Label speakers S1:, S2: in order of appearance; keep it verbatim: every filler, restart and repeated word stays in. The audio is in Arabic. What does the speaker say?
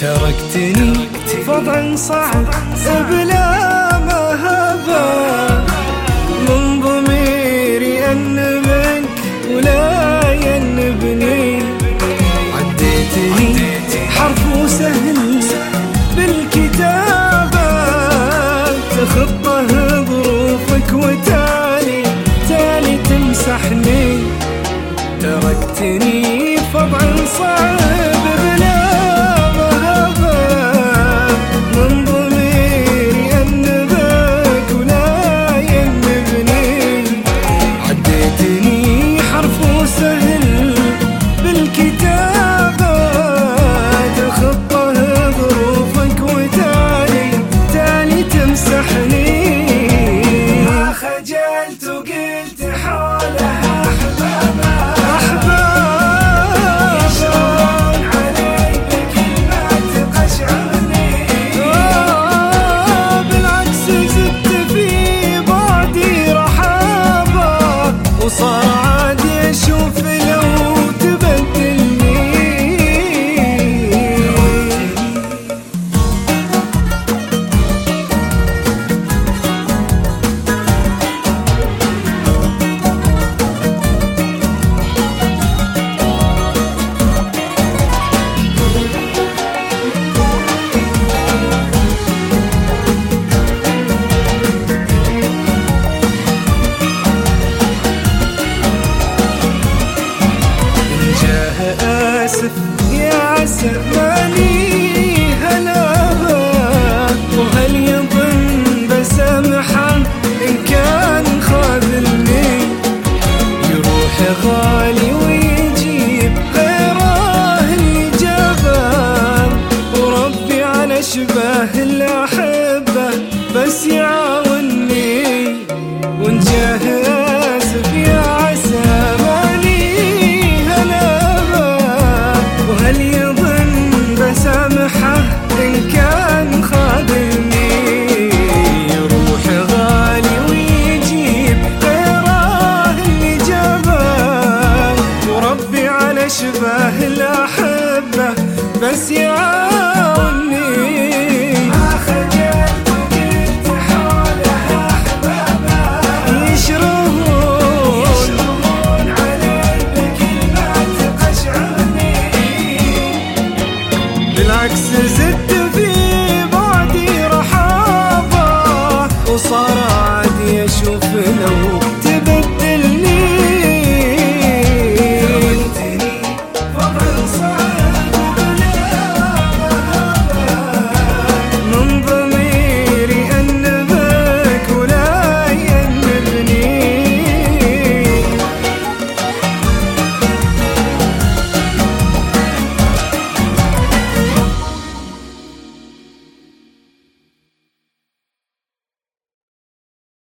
S1: تركتني فضا صعب بلا مهبة، من ضميري أنبك ولا ينبني. عديتني حرف وسهل بالكتابة، تخطه ظروفك وتالي تالي تمسحني. تركتني فضا صعب بلا مهبة، من ضميري أنبك ولا ينبني. عديتني حرف وسهل بالكتابة، تخطه ظروفك وتالي تالي تمسحني. ما خجلت وقلت حولها أحبابا وصار عادي أشوف لو تبدلني. آسف يا عسى ماني هلابة، وهل يظن بسامحه إن كان خاذلني. يروح غالي ويجيب غيره اللي جابه، وربي على شباه الأحبة بس يعرف